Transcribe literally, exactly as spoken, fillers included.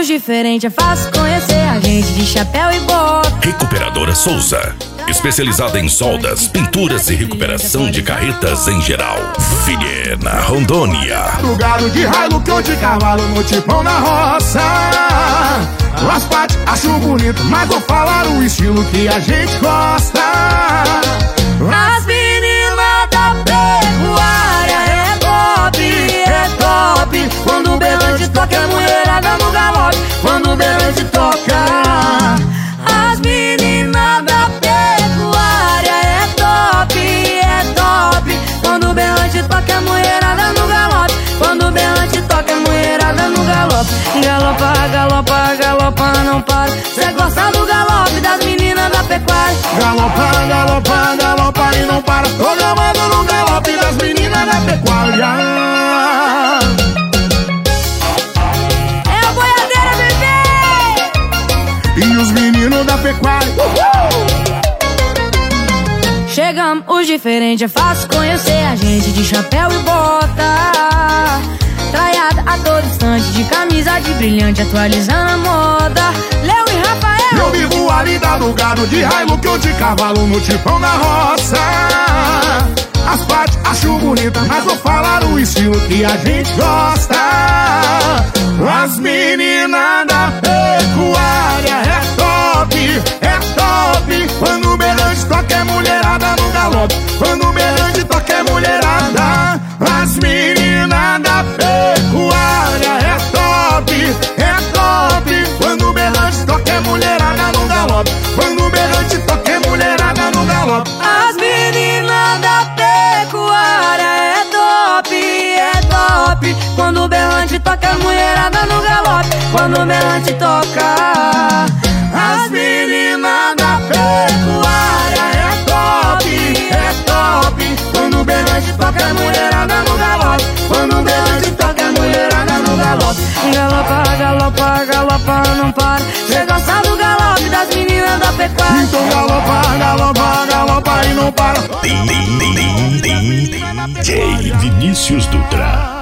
os diferentes, é fácil conhecer a gente de chapéu e bota. Recuperadora Souza, especializada em soldas, pinturas e recuperação de carretas em geral. Vilhena, Rondônia. Do gado de raio que eu de cavalo no tipão na roça. As partes acho bonito, mas vou falar o estilo que a gente gosta. As meninas da pecuária é top, é top. Quando o berrante toca, é mulherada no galope. Quando o berrante toca. As meninas da pecuária é top, é top. Quando o berrante toca, é mulherada no galope. Quando o berrante toca, é mulherada no galope. Galopa, galopa, galopa, não para. Cê gosta do galope das meninas da pecuária. Galopa, galopa, galopa e não para. Tô gamando no galope das meninas da pecuária. É a boiadeira, bebê! E os meninos da pecuária. Uhul! Chegamos, os diferentes, é fácil conhecer a gente de chapéu e bota. Traiada a todo instante, de camisa de brilhante, atualizando a moda. Léo e Rafael. Eu vivo a lida do gado de raio que eu de cavalo no tipão na roça. As partes acho bonita, mas vou falar o estilo que a gente gosta. As meninas da pecuária é top, é top. Quando o berrante toca, é mulherada no galope. Quando o berrante toca, é mulherada. As meninas da pecuária é top, é top. Quando o berrante toca, é mulherada no galope. Quando o berrante toca, é mulherada no galope. As meninas da pecuária é top, é top. Quando o berrante toca, é mulherada no galope. Quando o berrante toca. As meninas da pecuária é top, é top. Quando o berrante toca, é mulherada no galope. Quando o berrante toca, é mulherada no galope. Galopa, galopa, galopa, não para. Cê gosta do galope das meninas da pecuária. Então galopa, galopa, galopa e não para. D J Vinícius Dutra.